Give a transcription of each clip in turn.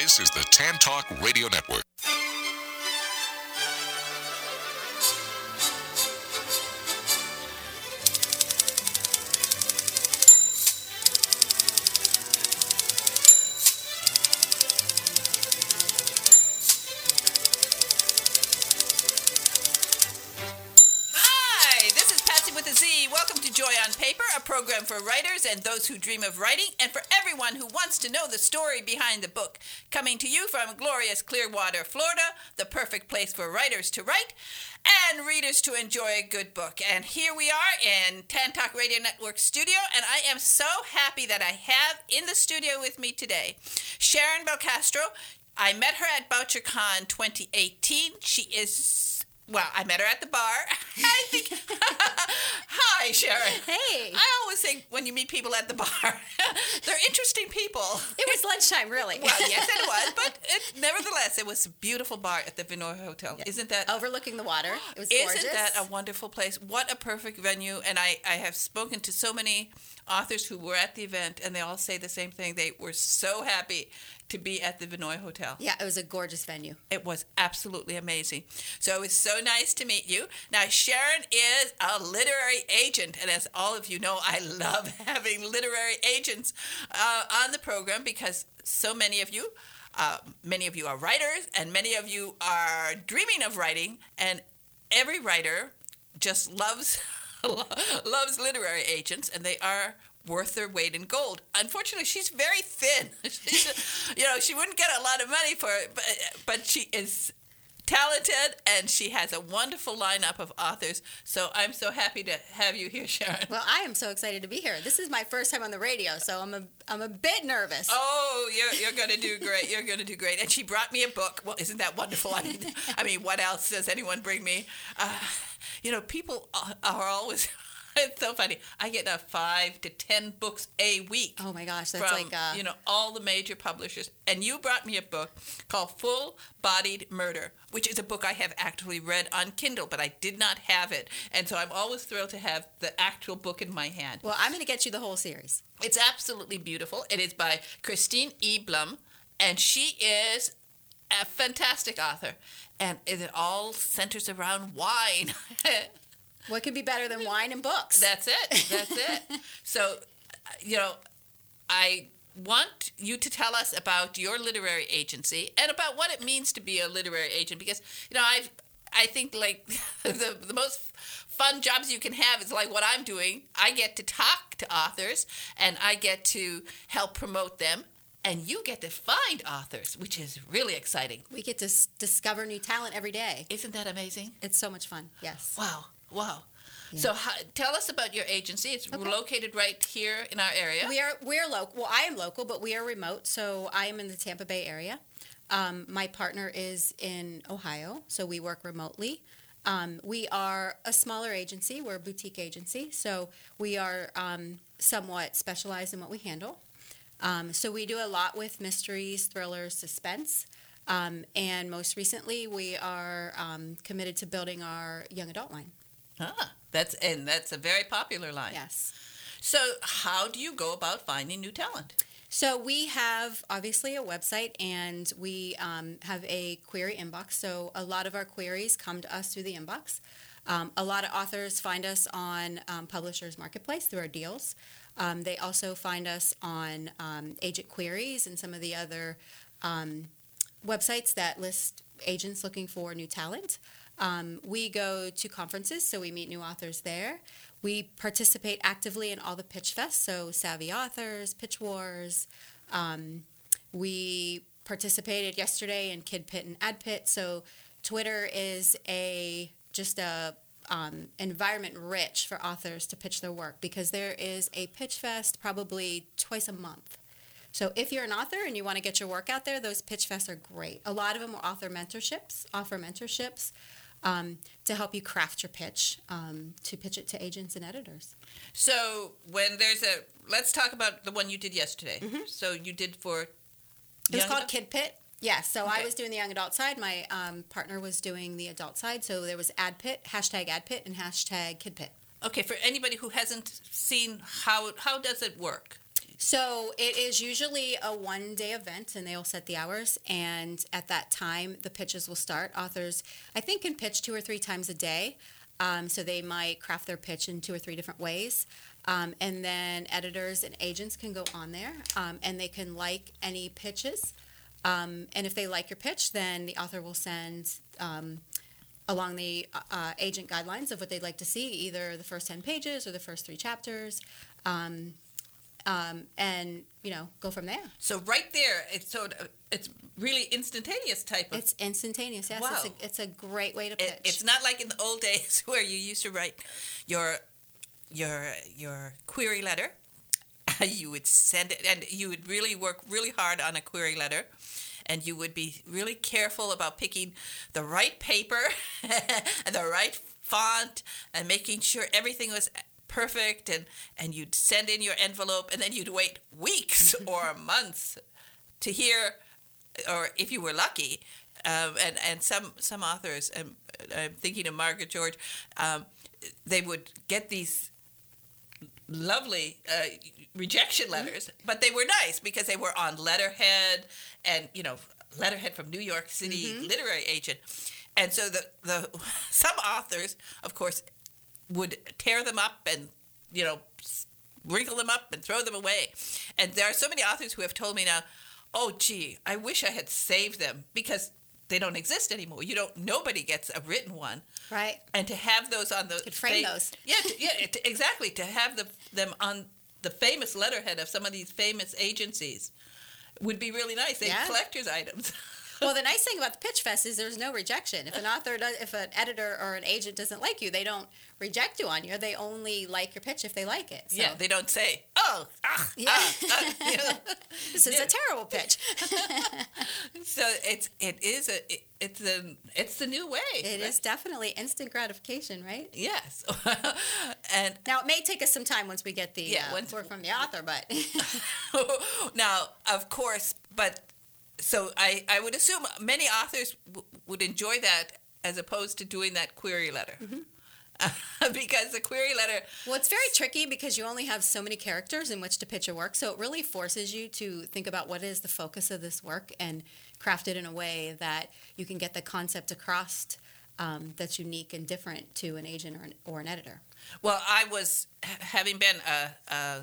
This is the Tan Talk Radio Network. Program for writers and those who dream of writing, and for everyone who wants to know the story behind the book. Coming to you from glorious Clearwater, Florida, the perfect place for writers to write and readers to enjoy a good book. And here we are in Tan Talk Radio Network studio, and I am so happy that I have in the studio with me today Sharon Belcastro. I met her at BoucherCon 2018. She is... Well, I met her at the bar. Hi, Sharon. Hey. I always think when you meet people at the bar, they're interesting people. It was lunchtime, really. Well, yes, it was. But nevertheless, it was a beautiful bar at the Vinoy Hotel. Yeah. Isn't that... Overlooking the water. It was gorgeous. Isn't that a wonderful place? What a perfect venue. And I have spoken to so many authors who were at the event, and they all say the same thing. They were so happy to be at the Vinoy Hotel. Yeah, it was a gorgeous venue. It was absolutely amazing. So it was so nice to meet you. Now, Sharon is a literary agent, and as all of you know, I love having literary agents on the program because so many of you are writers, and many of you are dreaming of writing, and every writer just loves literary agents, and they are worth their weight in gold. Unfortunately, she's very thin. She wouldn't get a lot of money for it, but she is talented, and she has a wonderful lineup of authors. So I'm so happy to have you here, Sharon. Well, I am so excited to be here. This is my first time on the radio, so I'm a bit nervous. Oh, you're going to do great. You're going to do great. And she brought me a book. Well, isn't that wonderful? I mean, what else does anyone bring me? People are always... It's so funny. I get 5 to 10 books a week. Oh my gosh, that's from, all the major publishers. And you brought me a book called Full Bodied Murder, which is a book I have actually read on Kindle, but I did not have it. And so I'm always thrilled to have the actual book in my hand. Well, I'm going to get you the whole series. It's absolutely beautiful. It is by Christine E. Blum, and she is a fantastic author. And it all centers around wine. What could be better than wine and books? That's it. So, I want you to tell us about your literary agency and about what it means to be a literary agent, because, I think, like, the most fun jobs you can have is like what I'm doing. I get to talk to authors, and I get to help promote them, and you get to find authors, which is really exciting. We get to discover new talent every day. Isn't that amazing? It's so much fun, yes. Wow. Yeah. So tell us about your agency. It's located right here in our area. We're local. Well, I am local, but we are remote. So I am in the Tampa Bay area. My partner is in Ohio, so we work remotely. We are a smaller agency. We're a boutique agency, so we are somewhat specialized in what we handle. So we do a lot with mysteries, thrillers, suspense. And most recently, we are committed to building our young adult line. That's a very popular line. Yes. So how do you go about finding new talent? So we have, obviously, a website, and we have a query inbox. So a lot of our queries come to us through the inbox. A lot of authors find us on Publishers Marketplace through our deals. They also find us on Agent Queries and some of the other websites that list agents looking for new talent. We go to conferences, so we meet new authors there. We participate actively in all the pitch fests, so Savvy Authors, Pitch Wars. We participated yesterday in Kid Pit and Ad Pit. So Twitter is just a environment rich for authors to pitch their work, because there is a pitch fest probably twice a month. So if you're an author and you want to get your work out there, those pitch fests are great. A lot of them will offer mentorships to help you craft your pitch, to pitch it to agents and editors. So when let's talk about the one you did yesterday. Mm-hmm. So you did for... It was called Kid Pit. Yes, so okay. I was doing the young adult side. My partner was doing the adult side. So there was Ad Pit, hashtag Ad Pit, and hashtag Kid Pit. Okay, for anybody who hasn't seen, how does it work? So it is usually a one-day event, and they will set the hours. And at that time, the pitches will start. Authors, I think, can pitch 2 or 3 times a day. So they might craft their pitch in 2 or 3 different ways. And then editors and agents can go on there, and they can like any pitches. And if they like your pitch, then the author will send along the agent guidelines of what they'd like to see, either the first 10 pages or the first 3 chapters. And go from there. So right there, it's really instantaneous type of. It's instantaneous. Yes, Wow. It's a great way to pitch. It's not like in the old days where you used to write your query letter. You would send it, and you would really work really hard on a query letter, and you would be really careful about picking the right paper and the right font and making sure everything was perfect, and you'd send in your envelope, and then you'd wait weeks or months to hear, or if you were lucky, and some authors, I'm thinking of Margaret George, they would get these lovely rejection letters, but they were nice because they were on letterhead, and letterhead from New York City literary agent, and so the some authors, of course, would tear them up and wrinkle them up and throw them away. And there are so many authors who have told me now, oh gee, I wish I had saved them, because they don't exist anymore. Nobody gets a written one. Right. And to have those on the... Could frame those. Yeah, exactly. To have them on the famous letterhead of some of these famous agencies would be really nice. They're collector's items. Well, the nice thing about the Pitch Fest is there's no rejection. If if an editor or an agent doesn't like you, they don't reject you on you. They only like your pitch if they like it. So. Yeah, they don't say, This is a terrible pitch. So it's the new way. It is definitely instant gratification, right? Yes. And now it may take us some time once we get the word from the author, but now, of course, so I would assume many authors would enjoy that as opposed to doing that query letter. Because the query letter... Well, it's very tricky because you only have so many characters in which to pitch your work, so it really forces you to think about what is the focus of this work and craft it in a way that you can get the concept across that's unique and different to an agent or an editor. Well, I was, having been a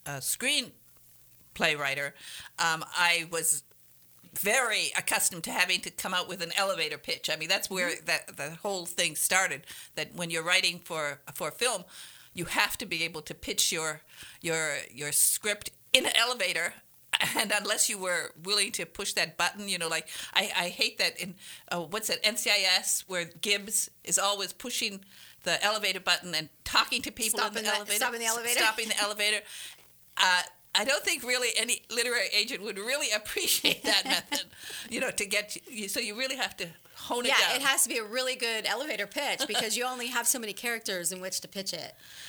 screenplay writer, I was very accustomed to having to come out with an elevator pitch. I mean, that's where the whole thing started, that when you're writing for film, you have to be able to pitch your script in an elevator, and unless you were willing to push that button, like I hate that in what's that, NCIS, where Gibbs is always pushing the elevator button and talking to people in the elevator. Stopping the elevator. I don't think really any literary agent would really appreciate that method, to get you. So you really have to hone it down. Yeah, it has to be a really good elevator pitch because you only have so many characters in which to pitch it.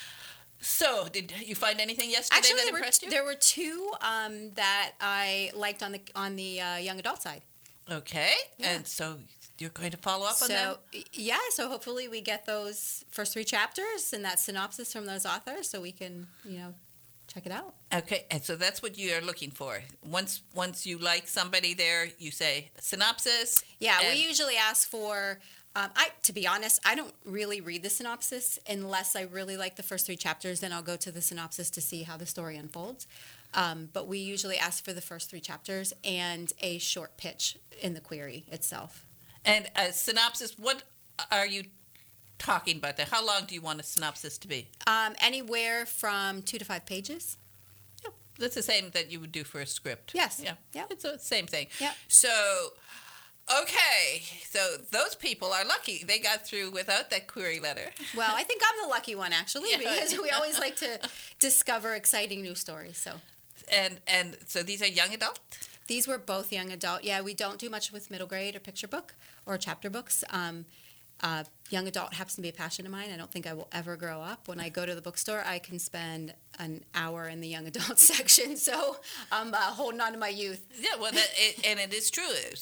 So did you find anything yesterday that impressed you? There were 2 that I liked on the young adult side. Okay, yeah. And so you're going to follow up on them? Yeah, so hopefully we get those first 3 chapters and that synopsis from those authors so we can, check it out. Okay, and so that's what you are looking for. Once you like somebody there, you say synopsis. Yeah, we usually ask for. To be honest, I don't really read the synopsis unless I really like the first 3 chapters. Then I'll go to the synopsis to see how the story unfolds. But we usually ask for the first 3 chapters and a short pitch in the query itself. And a synopsis, what are you talking about there? How long do you want a synopsis to be? Anywhere from 2 to 5 pages. Yep. That's the same that you would do for a script. Yes. Yeah. Yep. It's the same thing. Yep. So, okay. So those people are lucky. They got through without that query letter. Well, I think I'm the lucky one, actually, because we always like to discover exciting new stories. So. And so these are young adult? These were both young adult. Yeah, we don't do much with middle grade or picture book or chapter books. Young adult happens to be a passion of mine. I don't think I will ever grow up. When I go to the bookstore, I can spend an hour in the young adult section. So I'm holding on to my youth. Yeah, well, and it is true.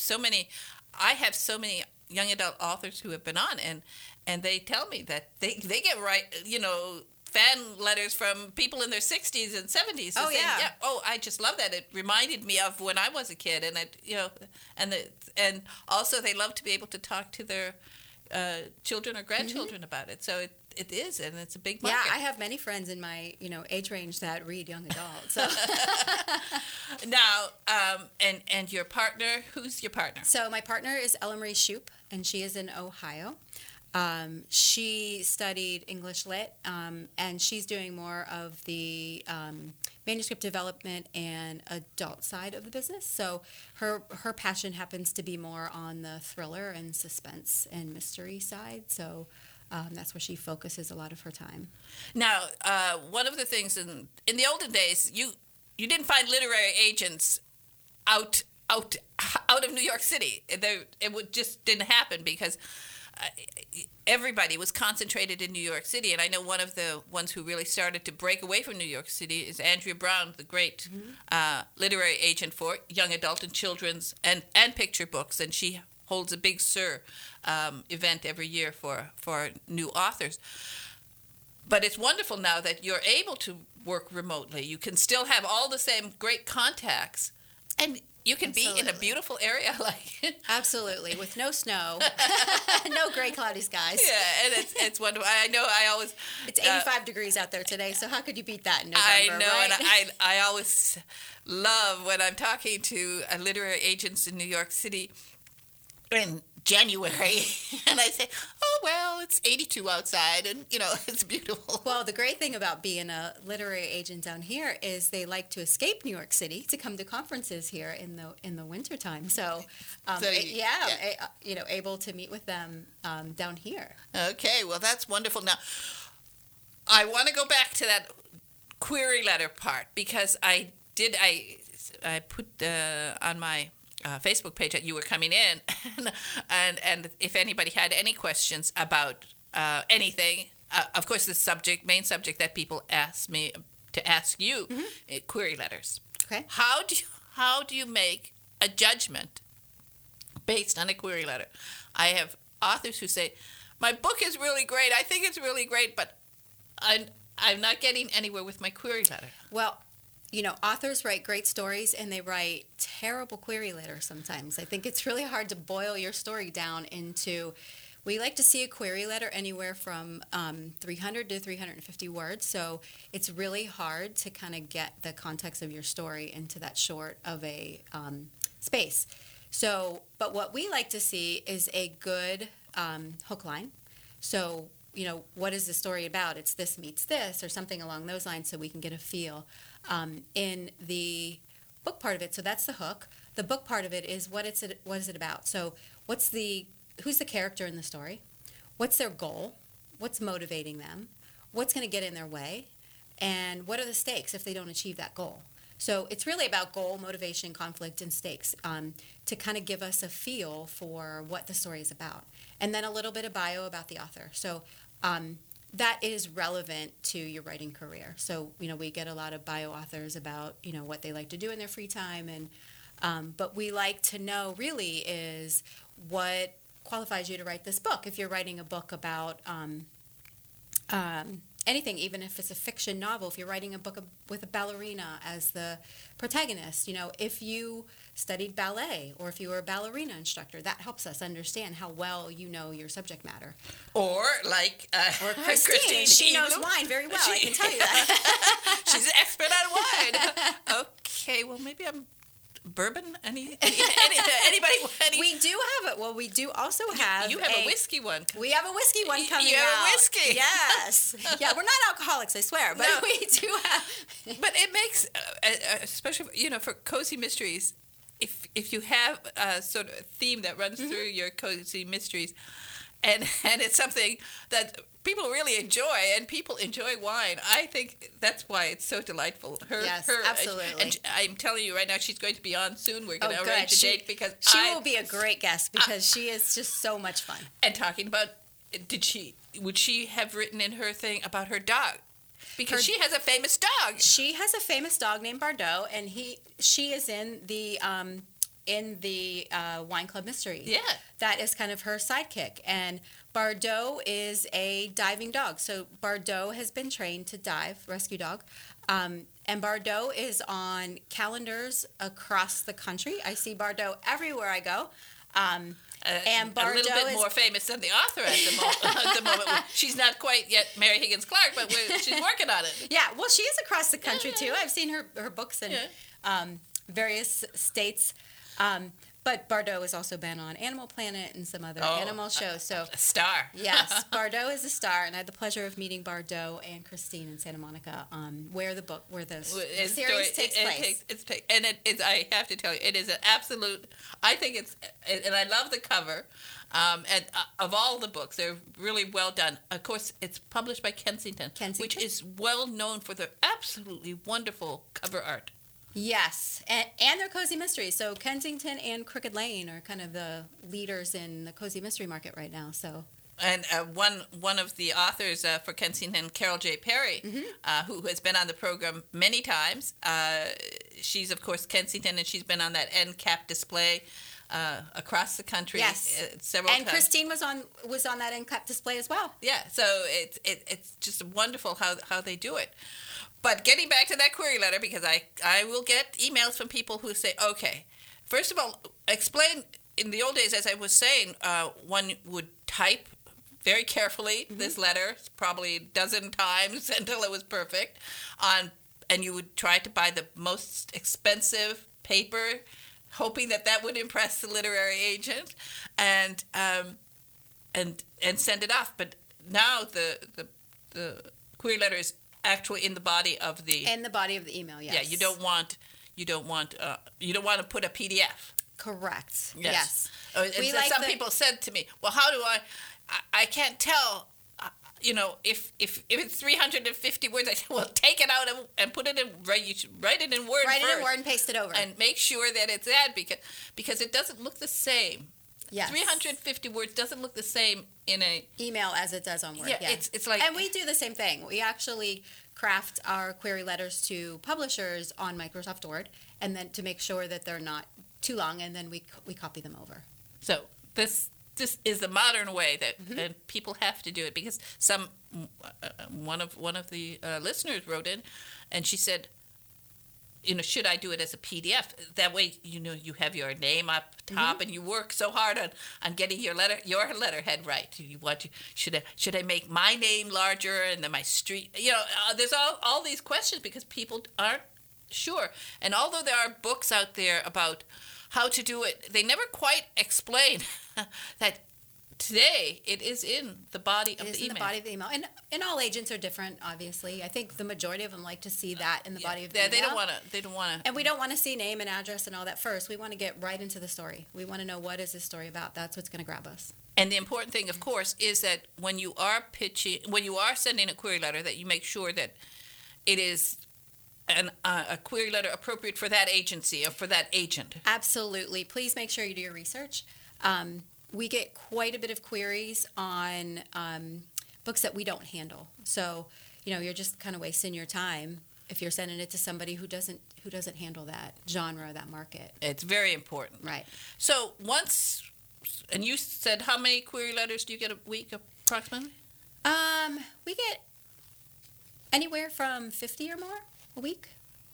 I have so many young adult authors who have been on, and they tell me that they get fan letters from people in their 60s and 70s. Oh, yeah. Oh, I just love that. It reminded me of when I was a kid, and and also they love to be able to talk to their children or grandchildren about it. So it is, and it's a big market. Yeah, I have many friends in my age range that read young adult. So now, and your partner, who's your partner? So my partner is Ella Marie Shoup, and she is in Ohio. She studied English Lit, and she's doing more of the manuscript development and adult side of the business. So her passion happens to be more on the thriller and suspense and mystery side. So that's where she focuses a lot of her time. Now, one of the things in the olden days, you didn't find literary agents out of New York City. It just didn't happen because everybody was concentrated in New York City. And I know one of the ones who really started to break away from New York City is Andrea Brown, the great literary agent for young adult and children's and picture books. And she holds a big SIR event every year for new authors. But it's wonderful now that you're able to work remotely. You can still have all the same great contacts, and you can be in a beautiful area like Absolutely, with no snow, no gray cloudy skies. Yeah, and it's wonderful. I know. I always it's 85 degrees out there today, so how could you beat that in November? I know, right? and I always love when I'm talking to literary agents in New York City in January, and I say, "Oh well, it's 82 outside, and it's beautiful." Well, the great thing about being a literary agent down here is they like to escape New York City to come to conferences here in the wintertime. So, able to meet with them down here. Okay, well that's wonderful. Now, I want to go back to that query letter part because I put on my Facebook page that you were coming in, and if anybody had any questions about anything, of course the main subject that people ask me to ask you, query letters. Okay. How do you make a judgment based on a query letter? I have authors who say, my book is really great, I think it's really great, but I'm not getting anywhere with my query letter. Well, authors write great stories and they write terrible query letters sometimes. I think it's really hard to boil your story down into, we like to see a query letter anywhere from 300 to 350 words. So it's really hard to kind of get the context of your story into that short of a space. So, but what we like to see is a good hook line. So, what is the story about? It's this meets this or something along those lines so we can get a feel. In the book part of it, so that's the hook. The book part of it is what is it about? So who's the character in the story? What's their goal? What's motivating them? What's going to get in their way? And what are the stakes if they don't achieve that goal? So it's really about goal, motivation, conflict, and stakes to kind of give us a feel for what the story is about. And then a little bit of bio about the author. So that is relevant to your writing career. So, we get a lot of bio authors about, what they like to do in their free time. And but we like to know really is what qualifies you to write this book. If you're writing a book about anything, even if it's a fiction novel, if you're writing a book with a ballerina as the protagonist, if you studied ballet or if you were a ballerina instructor, that helps us understand how well you know your subject matter. Or like Christine, she knows wine very well, I can tell you that. She's an expert on wine. Okay, well maybe I'm bourbon? Anybody? We do have it. Well, we do also have. You have a whiskey one. We have a whiskey one coming out. You have a whiskey. Yes. Yeah, we're not alcoholics, I swear, but we do have. But it makes, especially for cozy mysteries, if you have a sort of theme that runs through your cozy mysteries, and it's something that people really enjoy, and people enjoy wine. I think that's why it's so delightful. Yes, absolutely. And I'm telling you right now, she's going to be on soon. We're going to arrange a date because she will be a great guest because she is just so much fun. And talking about, would she have written in her thing about her dog? Because she has a famous dog. She has a famous dog named Bardot, and she is in the in the Wine Club Mystery. Yeah. That is kind of her sidekick. And Bardot is a diving dog. So Bardot has been trained to dive, rescue dog. And Bardot is on calendars across the country. I see Bardot everywhere I go. And Bardot a little bit more famous than the author at the moment. She's not quite yet Mary Higgins Clark, but she's working on it. Yeah, well, she is across the country, too. I've seen her books in various states. But Bardot has also been on Animal Planet and some other animal shows. So a star. Yes, Bardot is a star, and I had the pleasure of meeting Bardot and Christine in Santa Monica, where the series takes place. And it is. I have to tell you, it is an absolute. I think it's, and I love the cover. And of all the books, they're really well done. Of course, it's published by Kensington, which is well known for their absolutely wonderful cover art. Yes, and they're cozy mysteries. So Kensington and Crooked Lane are kind of the leaders in the cozy mystery market right now. So, and one of the authors for Kensington, Carol J. Perry, who has been on the program many times. She's of course Kensington, and she's been on that end cap display across the country. Yes, several times. And Christine was on that end cap display as well. Yeah, so it's just wonderful how they do it. But getting back to that query letter, because I will get emails from people who say, okay, first of all, explain, in the old days, as I was saying, one would type very carefully this letter, probably a dozen times until it was perfect, and you would try to buy the most expensive paper, hoping that would impress the literary agent, and send it off. But now the query letter is actually in the body of the email. Yes. Yeah, you don't want to put a PDF. Correct. Yes. Some people said to me, "Well, how do I can't tell, if it's 350 words." I said, "Well, take it out and put it in. You should write it in Word. Write it in Word and paste it over, and make sure that it's that because it doesn't look the same." Yes. 350 words doesn't look the same in a email as it does on Word. Yeah, it's like, and we do the same thing. We actually craft our query letters to publishers on Microsoft Word, and then to make sure that they're not too long, and then we copy them over. So this is the modern way that people have to do it, because one of the listeners wrote in, and she said, should I do it as a PDF? That way, you have your name up top, and you work so hard on getting your letterhead right. Should I make my name larger and then my street? There's all these questions because people aren't sure. And although there are books out there about how to do it, they never quite explain that. Today, it is in the body of the email. It is in the body of the email. And all agents are different, obviously. I think the majority of them like to see that in the body of the email. They don't want to. And we don't want to see name and address and all that first. We want to get right into the story. We want to know, what is this story about? That's what's going to grab us. And the important thing, of course, is that when you are sending a query letter, that you make sure that it is a query letter appropriate for that agency or for that agent. Absolutely. Please make sure you do your research. We get quite a bit of queries on books that we don't handle. So, you're just kind of wasting your time if you're sending it to somebody who doesn't handle that genre, that market. It's very important. Right. So and you said, how many query letters do you get a week approximately? We get anywhere from 50 or more a week.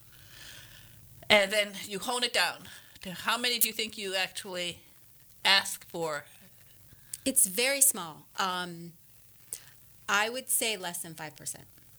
And then you hone it down. How many do you think you actually ask for? It's very small. I would say less than 5%.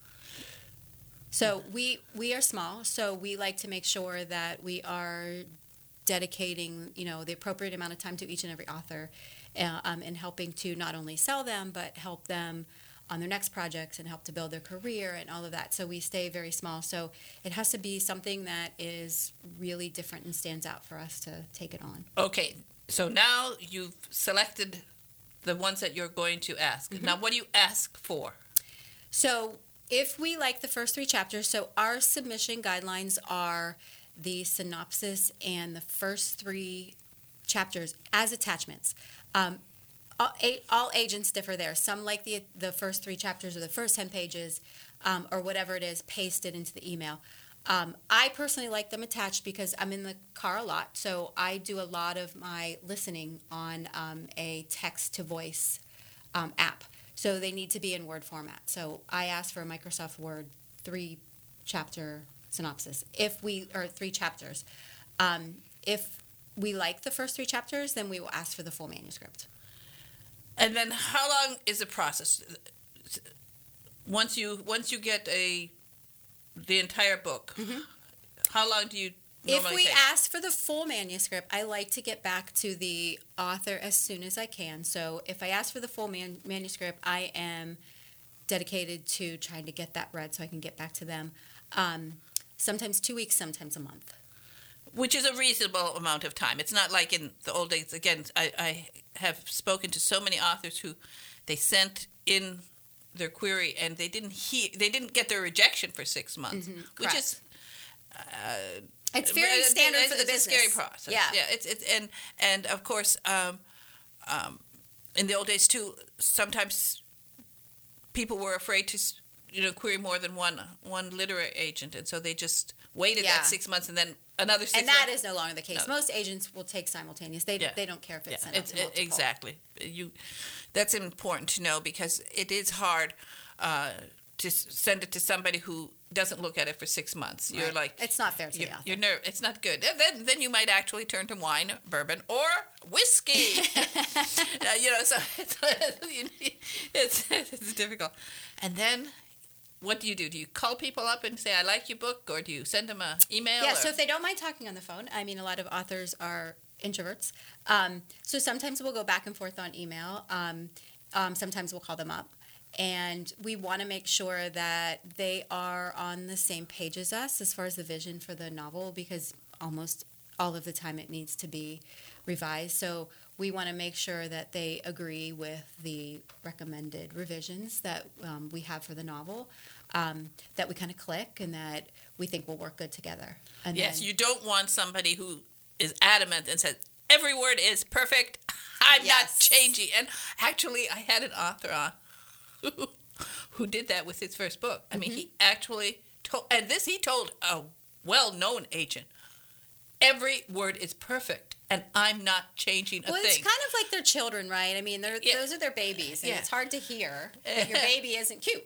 So we are small, so we like to make sure that we are dedicating, the appropriate amount of time to each and every author, and helping to not only sell them, but help them on their next projects and help to build their career and all of that. So we stay very small. So it has to be something that is really different and stands out for us to take it on. Okay. So now you've selected the ones that you're going to ask. Now, what do you ask for? So if we like the first 3 chapters, so our submission guidelines are the synopsis and the first 3 chapters as attachments. All agents differ there. Some like the first 3 chapters or the first 10 pages or whatever it is pasted into the email. I personally like them attached because I'm in the car a lot, so I do a lot of my listening on a text-to-voice app. So they need to be in Word format. So I asked for a Microsoft Word 3-chapter synopsis. Or 3 chapters. If we like the first 3 chapters, then we will ask for the full manuscript. And then how long is the process? Once you get the entire book, how long do you normally If we take? ask for the full manuscript, I like to get back to the author as soon as I can. So if I ask for the full manuscript, I am dedicated to trying to get that read so I can get back to them. Sometimes 2 weeks, sometimes a month. Which is a reasonable amount of time. It's not like in the old days. Again, I have spoken to so many authors who they sent in their query and they didn't get their rejection for 6 months, which is it's very standard for the business. It's a scary process. Yeah. It's and of course in the old days too, sometimes people were afraid to query more than one literary agent, and so they just waited that 6 months and then another 6 months. And that is no longer the case. No. Most agents will take simultaneous. They don't care if it's sent out to multiple. Exactly. That's important to know because it is hard to send it to somebody who doesn't look at it for 6 months. You're like, it's not fair to the author. It's not good. Then you might actually turn to wine, bourbon, or whiskey. So it's difficult. And then what do you do? Do you call people up and say, I like your book, or do you send them an email? Yeah, so if they don't mind talking on the phone, I mean, a lot of authors are introverts. So sometimes we'll go back and forth on email. Sometimes we'll call them up. And we want to make sure that they are on the same page as us as far as the vision for the novel, because almost all of the time it needs to be revised. So we want to make sure that they agree with the recommended revisions that we have for the novel, that we kind of click and that we think will work good together. And yes, you don't want somebody who is adamant and says, every word is perfect, I'm not changing. And actually, I had an author on who did that with his first book. I mean, he actually told a well-known agent, every word is perfect, and I'm not changing a thing. Well, it's kind of like their children, right? I mean, those are their babies, and it's hard to hear that your baby isn't cute.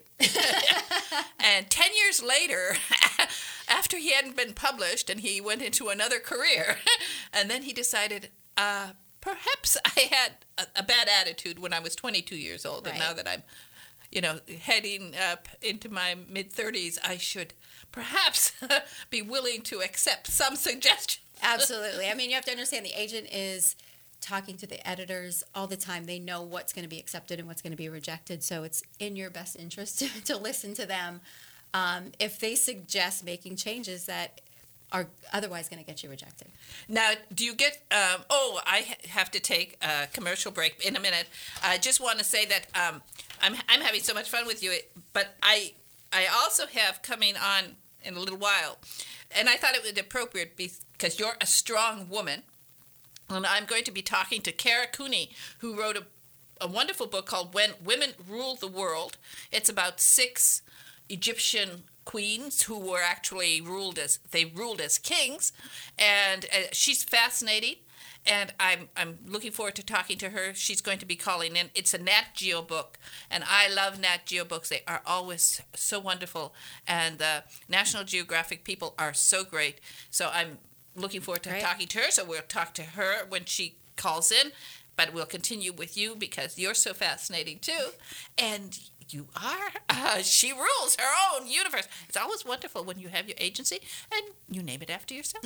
And 10 years later, after he hadn't been published, and he went into another career, and then he decided, perhaps I had a bad attitude when I was 22 years old, and now that I'm heading up into my mid-30s, I should perhaps be willing to accept some suggestions. Absolutely. I mean, you have to understand the agent is talking to the editors all the time. They know what's going to be accepted and what's going to be rejected, so it's in your best interest to listen to them if they suggest making changes that are otherwise going to get you rejected. Now, do you get... I have to take a commercial break in a minute. I just want to say that I'm having so much fun with you, but I also have coming on in a little while, and I thought it was appropriate because you're a strong woman, and I'm going to be talking to Kara Cooney, who wrote a wonderful book called When Women Rule the World. It's about 6 Egyptian queens who were actually ruled as kings, and she's fascinating. And I'm looking forward to talking to her. She's going to be calling in. It's a Nat Geo book, and I love Nat Geo books. They are always so wonderful, and the National Geographic people are so great. So I'm looking forward to talking to her. So we'll talk to her when she calls in, but we'll continue with you because you're so fascinating too, and you are. She rules her own universe. It's always wonderful when you have your agency and you name it after yourself.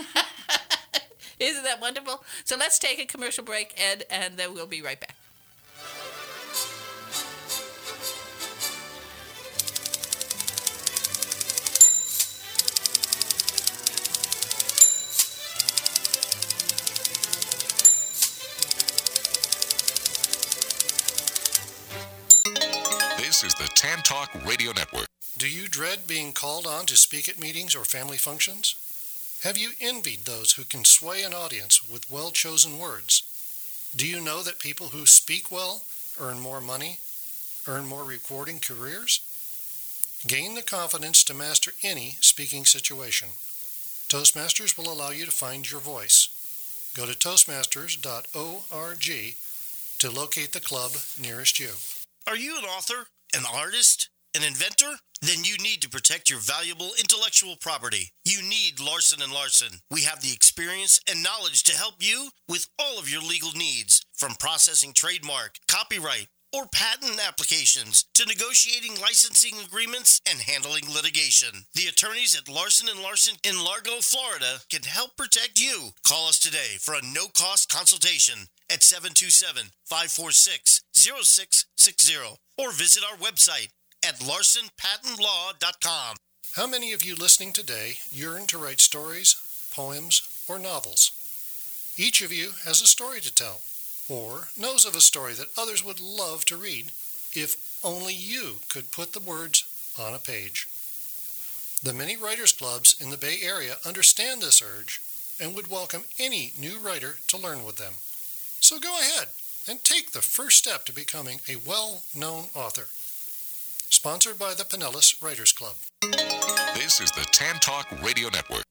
Isn't that wonderful? So let's take a commercial break, Ed, and then we'll be right back. This is the Tan Talk Radio Network. Do you dread being called on to speak at meetings or family functions? Have you envied those who can sway an audience with well-chosen words? Do you know that people who speak well earn more money, earn more rewarding careers? Gain the confidence to master any speaking situation. Toastmasters will allow you to find your voice. Go to toastmasters.org to locate the club nearest you. Are you an author, an artist, an inventor? Then you need to protect your valuable intellectual property. You need Larson & Larson. We have the experience and knowledge to help you with all of your legal needs, from processing trademark, copyright, or patent applications to negotiating licensing agreements and handling litigation. The attorneys at Larson & Larson in Largo, Florida can help protect you. Call us today for a no-cost consultation at 727-546-0660 or visit our website at larsonpatentlaw.com. How many of you listening today yearn to write stories, poems, or novels? Each of you has a story to tell, or knows of a story that others would love to read if only you could put the words on a page. The many writers' clubs in the Bay Area understand this urge and would welcome any new writer to learn with them. So go ahead and take the first step to becoming a well-known author. Sponsored by the Pinellas Writers Club. This is the Tan Talk Radio Network.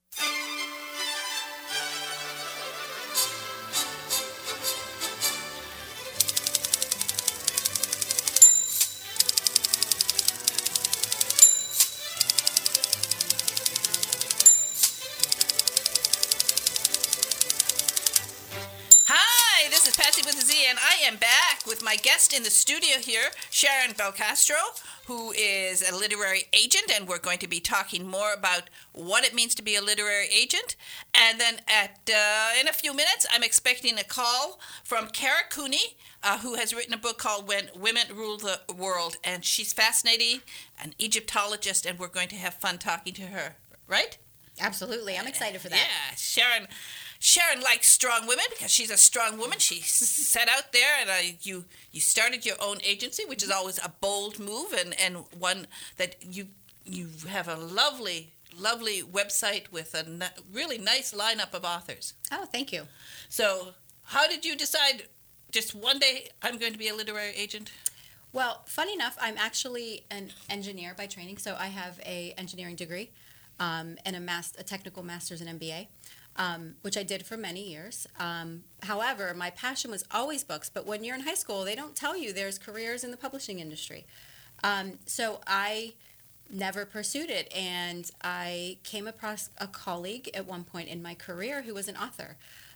Hi, this is Patsy with a Z, and I am back with my guest in the studio here, Sharon Belcastro, who is a literary agent, and we're going to be talking more about what it means to be a literary agent. And then in a few minutes, I'm expecting a call from Kara Cooney, who has written a book called When Women Rule the World, and she's fascinating, an Egyptologist, and we're going to have fun talking to her, right? Absolutely. I'm excited for that. Yeah, Sharon likes strong women because she's a strong woman. She set out there, and you started your own agency, which is always a bold move, and one that you have a lovely website with a really nice lineup of authors. Oh, thank you. So how did you decide just one day I'm going to be a literary agent? Well, funny enough, I'm actually an engineer by training, so I have a engineering degree and a technical master's in MBA. Which I did for many years. However, my passion was always books, but when you're in high school, they don't tell you there's careers in the publishing industry. So I never pursued it, and I came across a colleague at one point in my career who was an author.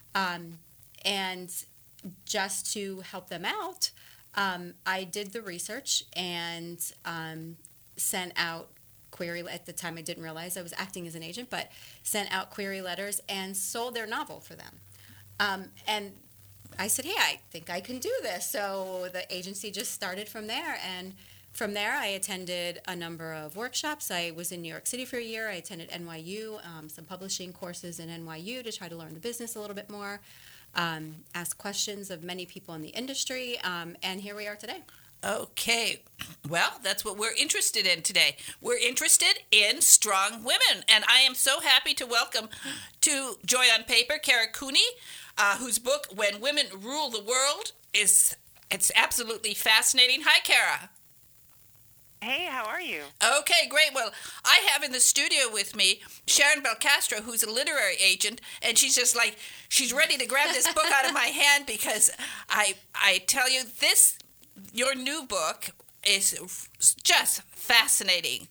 And just to help them out, I did the research and sent out query. At the time, I didn't realize I was acting as an agent, but sent out query letters and sold their novel for them. And I said, hey, I think I can do this. So the agency just started from there. And from there, I attended a number of workshops. I was in New York City for a year. I attended NYU, some publishing courses in NYU to try to learn the business a little bit more, asked questions of many people in the industry, and here we are today. Okay, well, that's what we're interested in today. We're interested in strong women, and I am so happy to welcome to Joy on Paper, Kara Cooney, whose book, When Women Rule the World, it's absolutely fascinating. Hi, Kara. Hey, how are you? Okay, great. Well, I have in the studio with me Sharon Belcastro, who's a literary agent, and she's just like, she's ready to grab this book out of my hand because I tell you, your new book is just fascinating.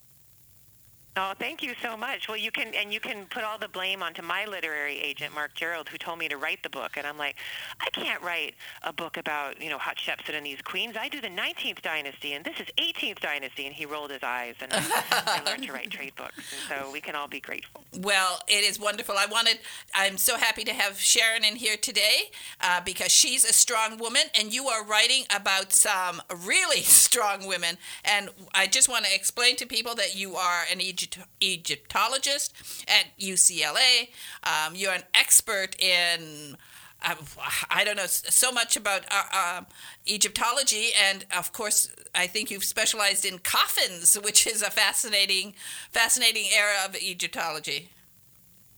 Oh, thank you so much. Well, you can put all the blame onto my literary agent, Mark Gerald, who told me to write the book. And I'm like, I can't write a book about, Hatshepsut and these queens. I do the 19th dynasty, and this is 18th dynasty. And he rolled his eyes, and I learned to write trade books. And so we can all be grateful. Well, it is wonderful. I'm so happy to have Sharon in here today because she's a strong woman, and you are writing about some really strong women. And I just want to explain to people that you are an Egyptologist at UCLA. You're an expert in, I don't know, so much about Egyptology, and of course, I think you've specialized in coffins, which is a fascinating area of Egyptology.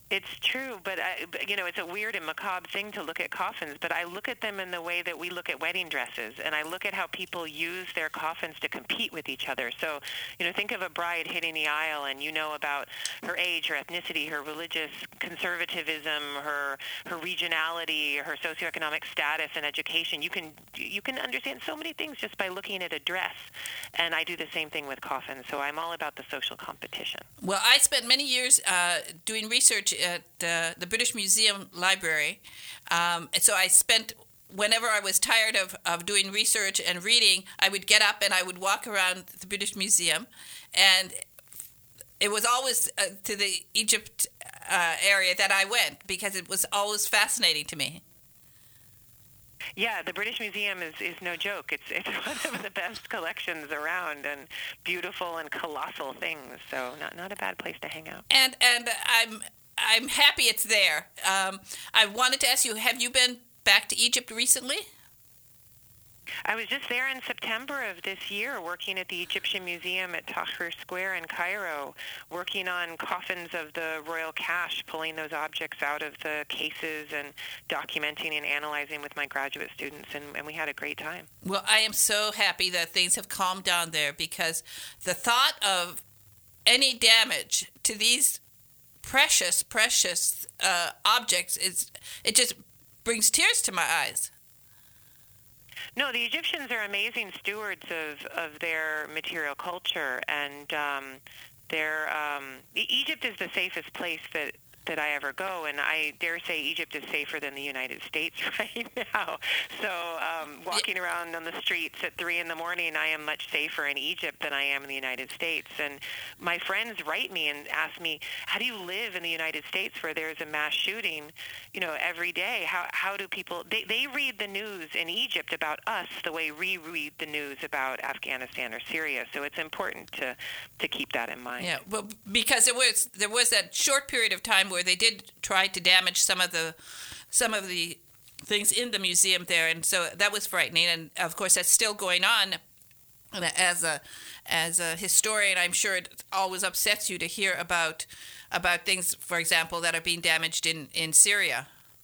It's true, but it's a weird and macabre thing to look at coffins, but I look at them in the way that we look at wedding dresses, and I look at how people use their coffins to compete with each other. So, think of a bride hitting the aisle, and you know about her age, her ethnicity, her religious conservatism, her regionality, her socioeconomic status and education. You can understand so many things just by looking at a dress, and I do the same thing with coffins, so I'm all about the social competition. Well, I spent many years doing research at the British Museum Library. So I spent, whenever I was tired of doing research and reading, I would get up and I would walk around the British Museum. And it was always to the Egypt area that I went because it was always fascinating to me. Yeah, the British Museum is no joke. It's one of the best collections around, and beautiful and colossal things. So not a bad place to hang out. And I'm happy it's there. I wanted to ask you, have you been back to Egypt recently? I was just there in September of this year working at the Egyptian Museum at Tahrir Square in Cairo, working on coffins of the royal cache, pulling those objects out of the cases and documenting and analyzing with my graduate students, and we had a great time. Well, I am so happy that things have calmed down there, because the thought of any damage to these precious objects, it just brings tears to my eyes. No, the Egyptians are amazing stewards of their material culture, and Egypt is the safest place that I ever go, and I dare say Egypt is safer than the United States right now. So walking around on the streets at 3 a.m, I am much safer in Egypt than I am in the United States. And my friends write me and ask me, how do you live in the United States where there's a mass shooting, every day? How do people, they read the news in Egypt about us the way we read the news about Afghanistan or Syria. So it's important to keep that in mind. Yeah, well, because there was that short period of time where they did try to damage some of the things in the museum there, and so that was frightening. And of course, that's still going on. And as a historian, I'm sure it always upsets you to hear about things, for example, that are being damaged in Syria.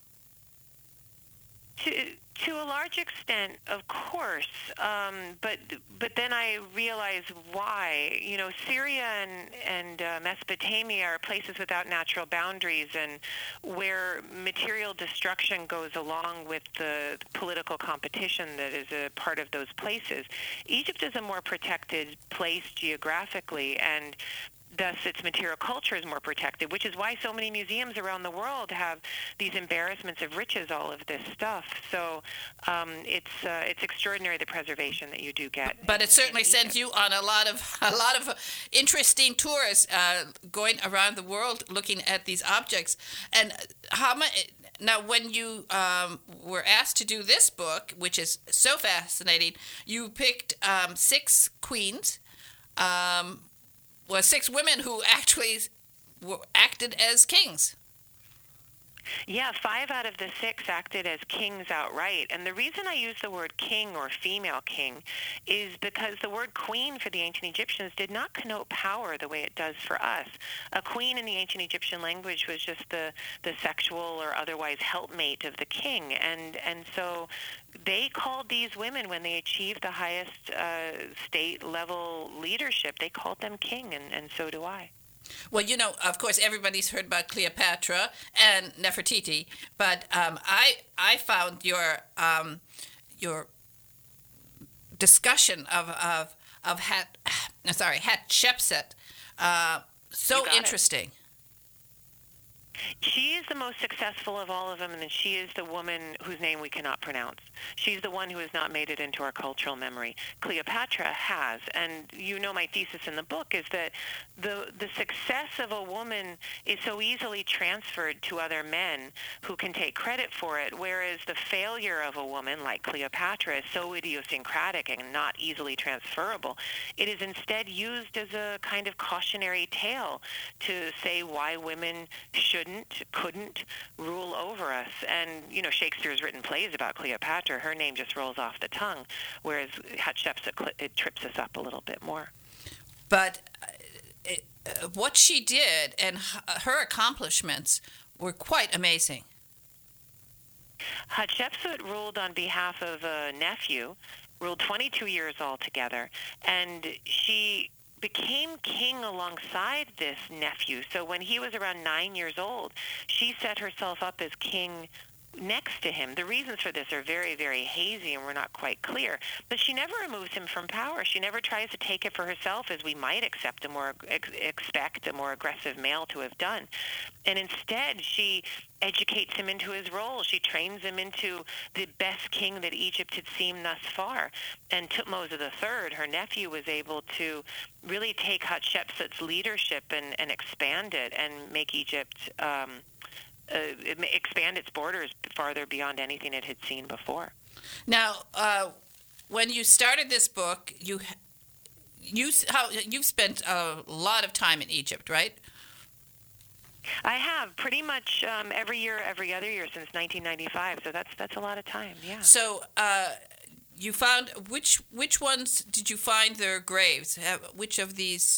To a large extent, of course, but then I realize why. Syria and Mesopotamia are places without natural boundaries, and where material destruction goes along with the political competition that is a part of those places. Egypt is a more protected place geographically, and thus its material culture is more protected, which is why so many museums around the world have these embarrassments of riches, all of this stuff. So it's extraordinary, the preservation that you do get. But it certainly sends you on a lot of interesting tours, going around the world looking at these objects. And now, when you were asked to do this book, which is so fascinating, you picked 6 queens. 6 women who actually acted as kings. Yeah, 5 out of the 6 acted as kings outright. And the reason I use the word king or female king is because the word queen for the ancient Egyptians did not connote power the way it does for us. A queen in the ancient Egyptian language was just the sexual or otherwise helpmate of the king. And so they called these women, when they achieved the highest state-level leadership, they called them king, and so do I. Well, of course, everybody's heard about Cleopatra and Nefertiti, but I found your discussion of Hatshepsut so interesting. She is the most successful of all of them, and she is the woman whose name we cannot pronounce. She's the one who has not made it into our cultural memory. Cleopatra has, and my thesis in the book is that the success of a woman is so easily transferred to other men who can take credit for it, whereas the failure of a woman like Cleopatra is so idiosyncratic and not easily transferable. It is instead used as a kind of cautionary tale to say why women couldn't rule over us. And, Shakespeare's written plays about Cleopatra. Her name just rolls off the tongue, whereas Hatshepsut, it trips us up a little bit more. But what she did and her accomplishments were quite amazing. Hatshepsut ruled on behalf of a nephew, ruled 22 years altogether, and she became king alongside this nephew. So when he was around 9 years old, she set herself up as king next to him. The reasons for this are very, very hazy and we're not quite clear. But she never removes him from power. She never tries to take it for herself, as we might expect a more aggressive male to have done. And instead, she educates him into his role. She trains him into the best king that Egypt had seen thus far. And Thutmose III, her nephew, was able to really take Hatshepsut's leadership and expand it and make Egypt expand its borders farther beyond anything it had seen before. Now, when you started this book, you've spent a lot of time in Egypt, right? I have pretty much every year, every other year since 1995. So that's a lot of time. Yeah. So you found which ones did you find their graves? Which of these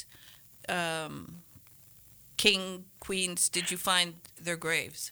queens did you find their graves?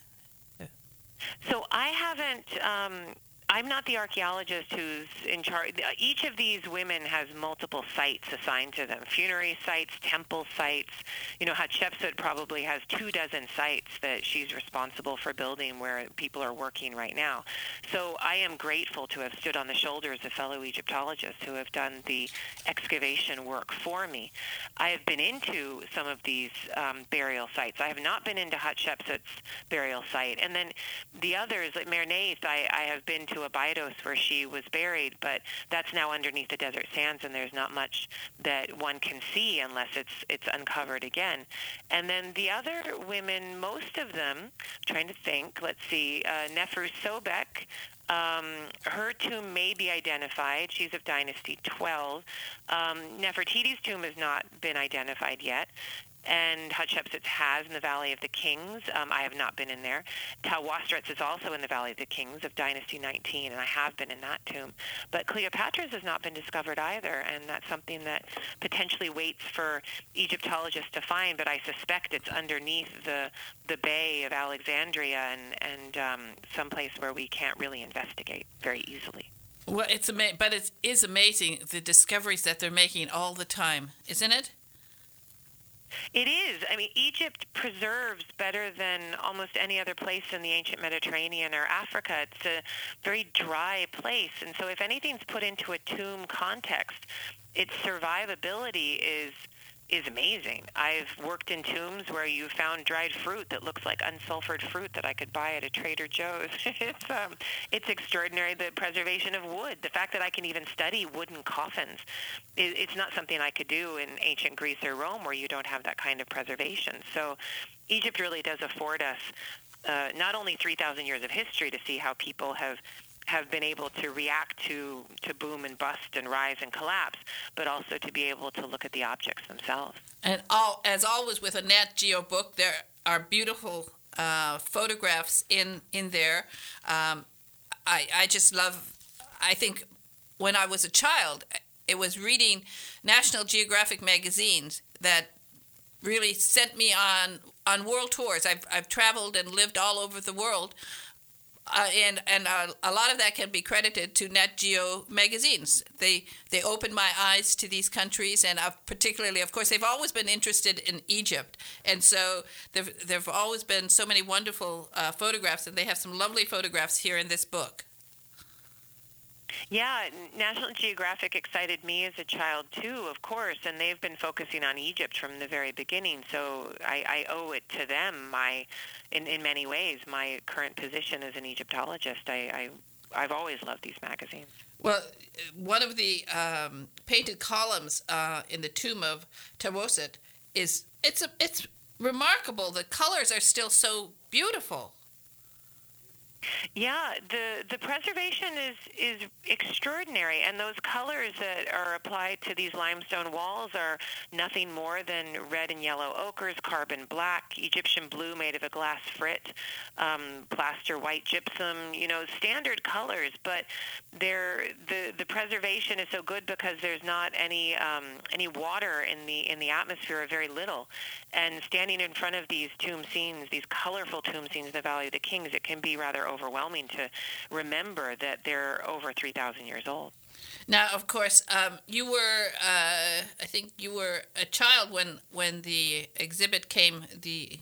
So I haven't. I'm not the archaeologist who's in charge. Each of these women has multiple sites assigned to them, funerary sites, temple sites. You know, Hatshepsut probably has 24 sites that she's responsible for building where people are working right now. So I am grateful to have stood on the shoulders of fellow Egyptologists who have done the excavation work for me. I have been into some of these burial sites. I have not been into Hatshepsut's burial site. And then the others, like Merneith, I have been to Abydos where she was buried, but that's now underneath the desert sands, and there's not much that one can see unless it's uncovered again. And then the other women, most of them, trying to think, let's see, Neferu Sobek, her tomb may be identified. She's of Dynasty 12. Nefertiti's tomb has not been identified yet. And Hatshepsut's has in the Valley of the Kings. I have not been in there. Tawastret's is also in the Valley of the Kings of Dynasty 19, and I have been in that tomb. But Cleopatra's has not been discovered either, and that's something that potentially waits for Egyptologists to find, but I suspect it's underneath the Bay of Alexandria and someplace where we can't really investigate very easily. Well, but it is amazing the discoveries that they're making all the time, isn't it? It is. I mean, Egypt preserves better than almost any other place in the ancient Mediterranean or Africa. It's a very dry place. And so if anything's put into a tomb context, its survivability is amazing. I've worked in tombs where you found dried fruit that looks like unsulfured fruit that I could buy at a Trader Joe's. It's extraordinary, the preservation of wood. The fact that I can even study wooden coffins, it's not something I could do in ancient Greece or Rome where you don't have that kind of preservation. So Egypt really does afford us not only 3,000 years of history to see how people have been able to react to boom and bust and rise and collapse, but also to be able to look at the objects themselves. And as always with a Nat Geo book, there are beautiful photographs in there. I just love, I think when I was a child, it was reading National Geographic magazines that really sent me on world tours. I've traveled and lived all over the world. And a lot of that can be credited to Nat Geo magazines. They opened my eyes to these countries, and particularly, of course, they've always been interested in Egypt. And so there've always been so many wonderful photographs, and they have some lovely photographs here in this book. Yeah, National Geographic excited me as a child too, of course, and they've been focusing on Egypt from the very beginning. So I owe it to them, in many ways, my current position as an Egyptologist. I've always loved these magazines. Well, one of the painted columns in the tomb of Tawoset it's remarkable. The colors are still so beautiful. Yeah, the preservation is extraordinary, and those colors that are applied to these limestone walls are nothing more than red and yellow ochres, carbon black, Egyptian blue made of a glass frit, plaster white gypsum, standard colors. But the preservation is so good because there's not any water in the atmosphere, or very little. And standing in front of these tomb scenes, these colorful tomb scenes in the Valley of the Kings, it can be rather overwhelming to remember that they're over 3,000 years old. Now, of course, you were, I think you were a child when the exhibit came. The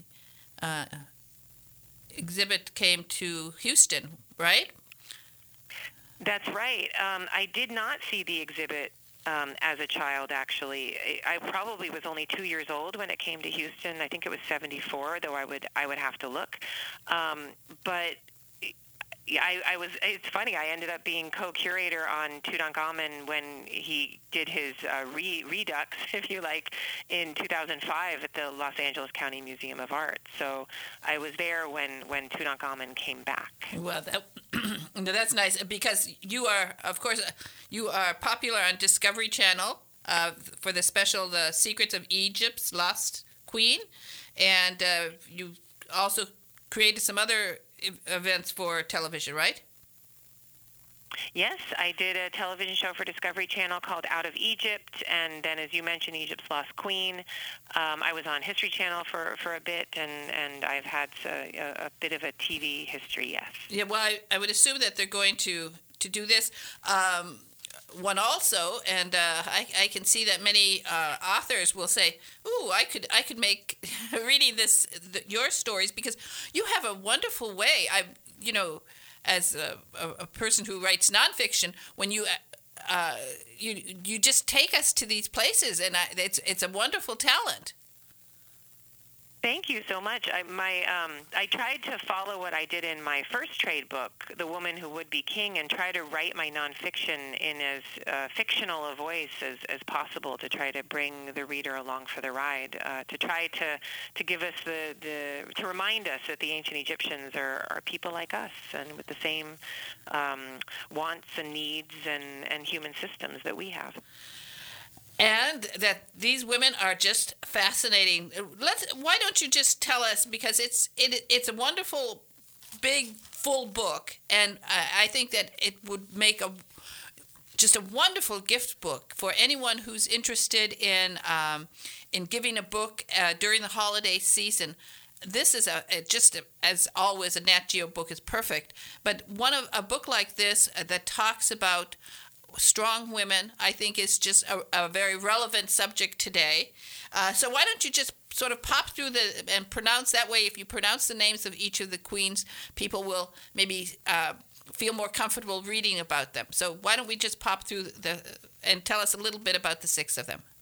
exhibit came to Houston, right? That's right. I did not see the exhibit as a child, actually. I probably was only 2 years old when it came to Houston. I think it was 74, though I would have to look. But I was. It's funny. I ended up being co-curator on Tutankhamun when he did his redux, if you like, in 2005 at the Los Angeles County Museum of Art. So I was there when Tutankhamun came back. Well, that's nice, because you are, of course, you are popular on Discovery Channel for the special "The Secrets of Egypt's Lost Queen," and you also created some other events for television, right? Yes, I did a television show for Discovery Channel called Out of Egypt, and then, as you mentioned, Egypt's Lost Queen. I was on History Channel for a bit, and I've had a bit of a TV history, yes. Yeah, well, I would assume that they're going to do this one also, and I can see that many authors will say, "Ooh, I could make reading your stories," because you have a wonderful way. As a person who writes nonfiction, when you just take us to these places, and it's a wonderful talent. Thank you so much. I tried to follow what I did in my first trade book, The Woman Who Would Be King, and try to write my nonfiction in as fictional a voice as possible, to try to bring the reader along for the ride, to try to give us to remind us that the ancient Egyptians are people like us, and with the same wants and needs and human systems that we have. And that these women are just fascinating. Why don't you just tell us, because it's a wonderful, big, full book, and I think that it would make just a wonderful gift book for anyone who's interested in giving a book during the holiday season. This is as always, a Nat Geo book is perfect, but a book like this that talks about strong women, I think, is just a very relevant subject today. So why don't you just sort of pop through and pronounce that way? If you pronounce the names of each of the queens, people will maybe feel more comfortable reading about them. So why don't we just pop through and tell us a little bit about the 6 of them?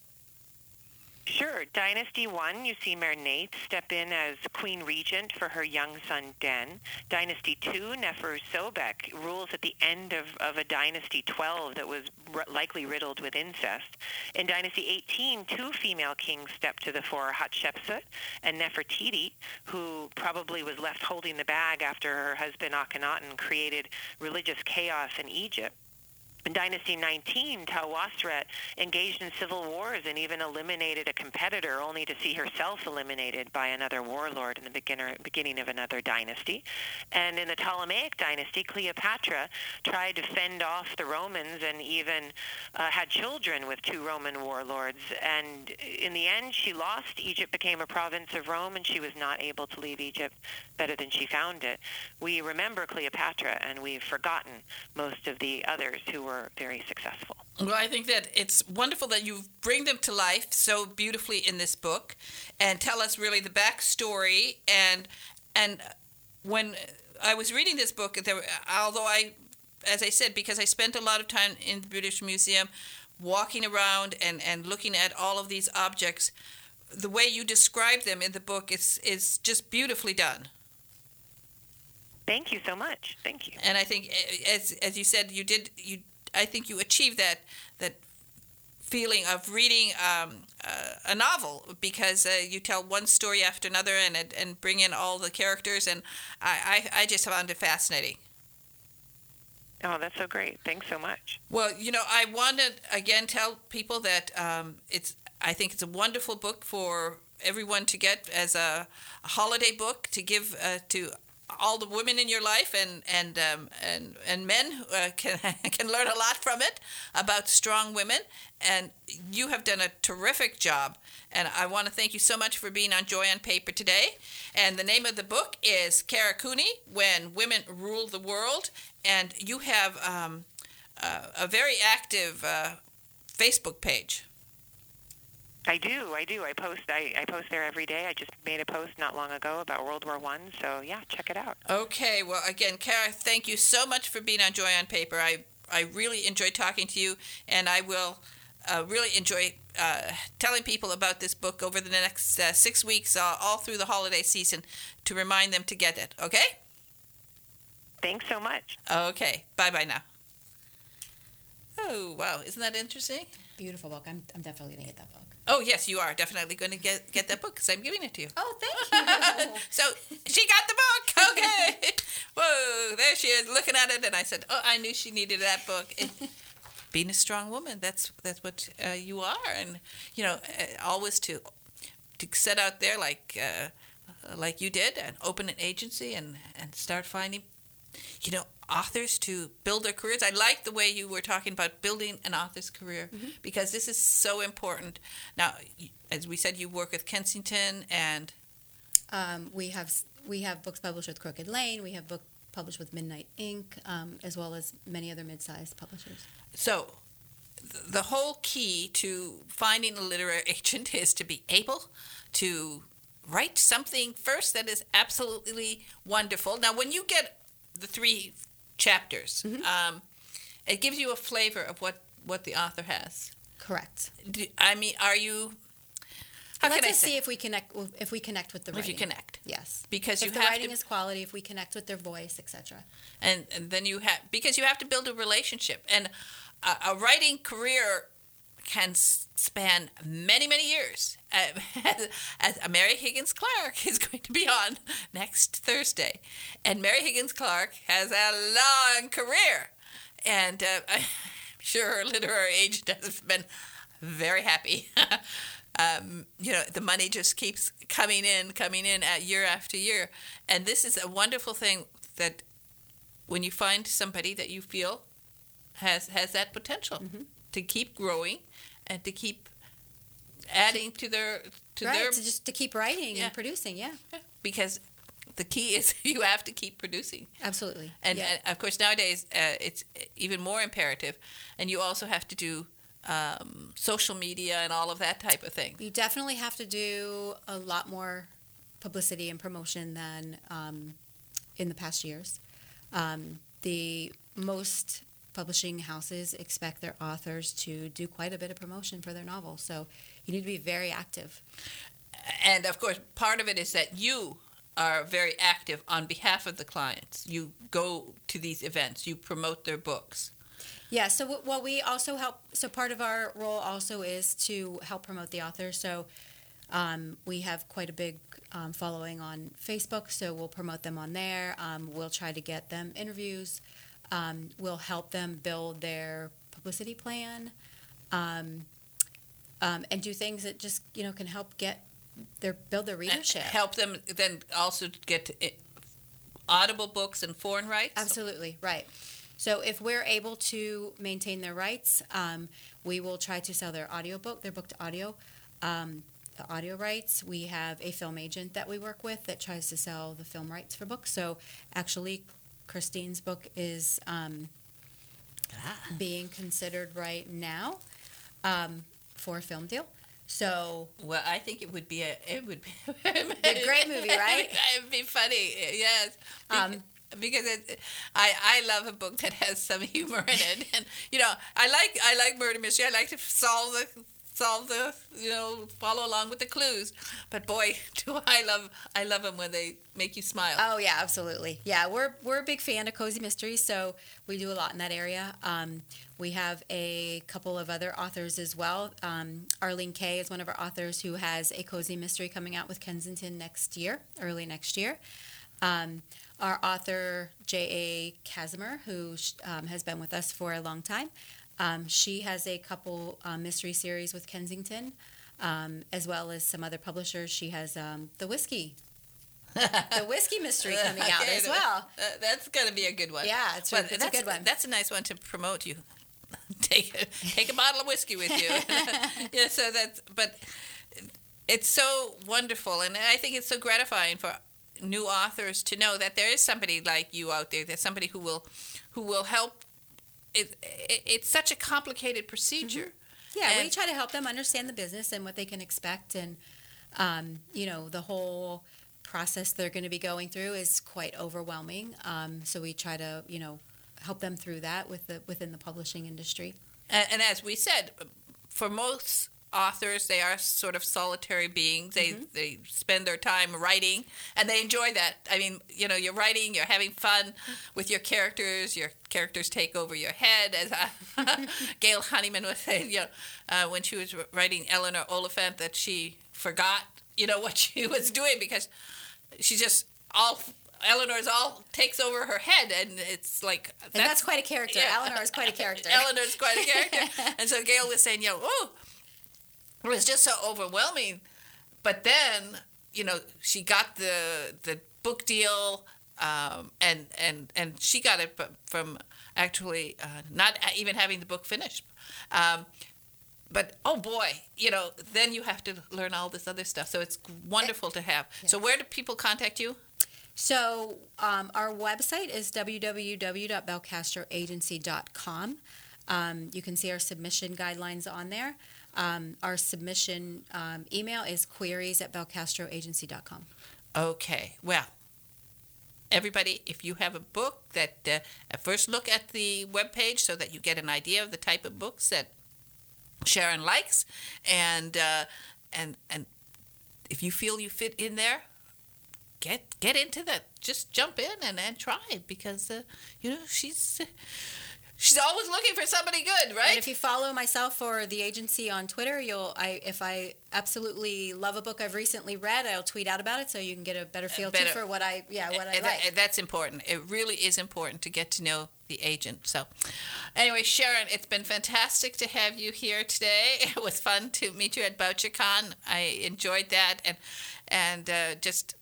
Sure. Dynasty 1, you see Mernate step in as Queen Regent for her young son Den. Dynasty 2, Neferu Sobek rules at the end of a Dynasty 12 that was likely riddled with incest. In Dynasty 18, 2 female kings step to the fore, Hatshepsut and Nefertiti, who probably was left holding the bag after her husband Akhenaten created religious chaos in Egypt. In Dynasty 19, Tawasret engaged in civil wars and even eliminated a competitor, only to see herself eliminated by another warlord in the beginning of another dynasty. And in the Ptolemaic dynasty, Cleopatra tried to fend off the Romans and even had children with 2 Roman warlords. And in the end, she lost. Egypt became a province of Rome, and she was not able to leave Egypt better than she found it. We remember Cleopatra, and we've forgotten most of the others who were very successful. Well, I think that it's wonderful that you bring them to life so beautifully in this book and tell us really the backstory. And when I was reading this book, although as I said, because I spent a lot of time in the British Museum walking around and looking at all of these objects, the way you describe them in the book is just beautifully done. Thank you so much. Thank you. And I think, as you said, I think you achieved that feeling of reading a novel, because you tell one story after another and bring in all the characters, and I just found it fascinating. Oh, that's so great. Thanks so much. Well, I want to again tell people that I think it's a wonderful book for everyone to get as a holiday book to give to all the women in your life, and men who, can learn a lot from it about strong women. And you have done a terrific job. And I want to thank you so much for being on Joy on Paper today. And the name of the book is Cara Cooney, When Women Rule the World. And you have a very active Facebook page. I do. I post there every day. I just made a post not long ago about World War I. So, yeah, check it out. Okay. Well, again, Cara, thank you so much for being on Joy on Paper. I really enjoyed talking to you, and I will really enjoy telling people about this book over the next 6 weeks, all through the holiday season, to remind them to get it. Okay? Thanks so much. Okay. Bye-bye now. Oh, wow. Isn't that interesting? Beautiful book. I'm definitely going to get that book. Oh, yes, you are definitely going to get that book because I'm giving it to you. Oh, thank you. So she got the book. Okay. Whoa, there she is looking at it. And I said, I knew she needed that book. Being a strong woman, that's what you are. And, always to set out there like you did and open an agency and start finding, authors to build their careers. I like the way you were talking about building an author's career, because this is so important. Now, as we said, you work with Kensington, and we have books published with Crooked Lane. We have book published with Midnight Ink, as well as many other mid-sized publishers. So the whole key to finding a literary agent is to be able to write something first that is absolutely wonderful. Now, when you get the 3 chapters, it gives you a flavor of what the author has. Correct. Are you? Let's see if we connect with the writing. If you connect, yes, because if the writing is quality, if we connect with their voice, etc. And then you have, because you have to build a relationship, and a writing career can span many, many years. As Mary Higgins Clark is going to be on next Thursday. And Mary Higgins Clark has a long career. And I'm sure her literary agent has been very happy. The money just keeps coming in year after year. And this is a wonderful thing, that when you find somebody that you feel has that potential to keep growing and to keep adding to their to keep writing and producing, because the key is you have to keep producing. Absolutely. And of course nowadays it's even more imperative, and you also have to do social media and all of that type of thing. You definitely have to do a lot more publicity and promotion than in the past years. The most publishing houses expect their authors to do quite a bit of promotion for their novels, so you need to be very active. And of course, part of it is that you are very active on behalf of the clients. You go to these events, you promote their books. Yeah, so we also help. So part of our role also is to help promote the author. So we have quite a big following on Facebook, so we'll promote them on there. We'll try to get them interviews. We'll help them build their publicity plan, and do things that just can help build their readership. And help them then also get Audible books and foreign rights. Absolutely right. So if we're able to maintain their rights, we will try to sell their book to audio, the audio rights. We have a film agent that we work with that tries to sell the film rights for books. So actually, Christine's book is being considered right now for a film deal. So, well, I think it would be a great movie, right? It would be funny, yes. Because I love a book that has some humor in it, and I like murder mystery. I like to solve solve the, follow along with the clues. But boy, do I love them when they make you smile. Oh yeah, absolutely. Yeah, we're a big fan of cozy mysteries, so we do a lot in that area. We have a couple of other authors as well. Arlene Kay is one of our authors who has a cozy mystery coming out with Kensington early next year. Our author, J.A. Casimir, who has been with us for a long time, she has a couple mystery series with Kensington, as well as some other publishers. She has the whiskey mystery coming out as well. That's going to be a good one. Yeah, it's a good one. That's a nice one to promote. You take a bottle of whiskey with you. Yeah, but it's so wonderful, and I think it's so gratifying for new authors to know that there is somebody like you out there. There's somebody who will help. It's such a complicated procedure. Mm-hmm. Yeah, we try to help them understand the business and what they can expect, and the whole process they're going to be going through is quite overwhelming. So we try to help them through that within the publishing industry. And as we said, for most authors, they are sort of solitary beings. They spend their time writing, and they enjoy that. I mean, you're writing, you're having fun with your characters. Your characters take over your head, as Gail Honeyman was saying. When she was writing Eleanor Oliphant, that she forgot, what she was doing because she just Eleanor's all takes over her head, and it's like that's quite a character. Yeah. Eleanor is quite a character. Eleanor's quite a character, and so Gail was saying, it was just so overwhelming. But then, she got the book deal, and she got it from actually not even having the book finished. But, oh boy, then you have to learn all this other stuff. So it's wonderful to have. Yes. So where do people contact you? So our website is www.belcastroagency.com. You can see our submission guidelines on there. Our submission email is queries@belcastroagency.com. Okay. Well, everybody, if you have a book that first look at the webpage so that you get an idea of the type of books that Sharon likes, and if you feel you fit in there, get into that. Just jump in and try it because she's always looking for somebody good, right? And if you follow myself or the agency on Twitter, if I absolutely love a book I've recently read, I'll tweet out about it so you can get a better feel for what I like. That's important. It really is important to get to know the agent. So anyway, Sharon, it's been fantastic to have you here today. It was fun to meet you at BoucherCon. I enjoyed that, and just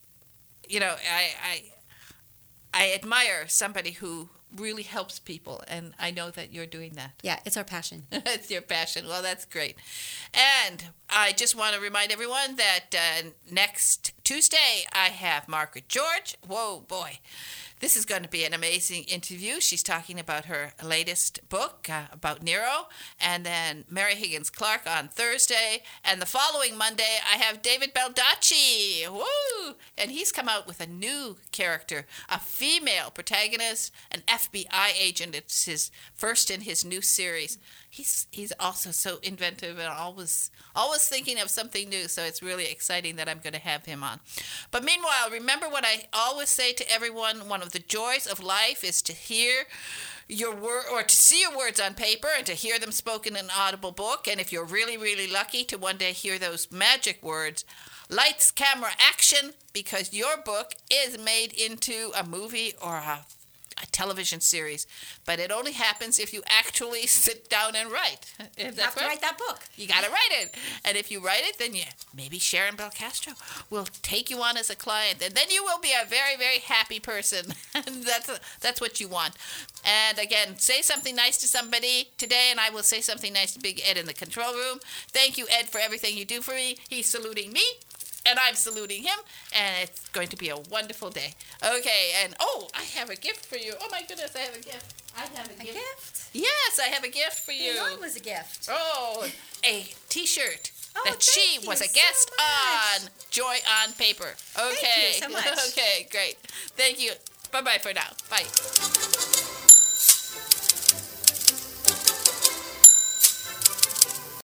I admire somebody who really helps people, and I know that you're doing that. Yeah, it's our passion. It's your passion. Well, that's great. And I just want to remind everyone that next Tuesday I have Margaret George. Whoa, boy. This is going to be an amazing interview. She's talking about her latest book about Nero. And then Mary Higgins Clark on Thursday. And the following Monday, I have David Baldacci. Woo! And he's come out with a new character, a female protagonist, an FBI agent. It's his first in his new series. He's also so inventive and always thinking of something new. So it's really exciting that I'm going to have him on. But meanwhile, remember what I always say to everyone: one of the joys of life is to hear your word, or to see your words on paper and to hear them spoken in an audible book. And if you're really, really lucky to one day hear those magic words, lights, camera, action, because your book is made into a movie or a television series. But it only happens if you actually sit down and write. You have to write that book. You got to write it. And if you write it, then maybe Sharon Belcastro will take you on as a client. And then you will be a very, very happy person. That's what you want. And again, say something nice to somebody today, and I will say something nice to Big Ed in the control room. Thank you, Ed, for everything you do for me. He's saluting me, and I'm saluting him, and it's going to be a wonderful day. Okay, and I have a gift for you. Oh my goodness, I have a gift. A gift? Yes, I have a gift for you. What was a gift? Oh, a T-shirt. That she was a guest on Joy on Paper. Okay. Thank you so much. Okay, great. Thank you. Bye-bye for now. Bye.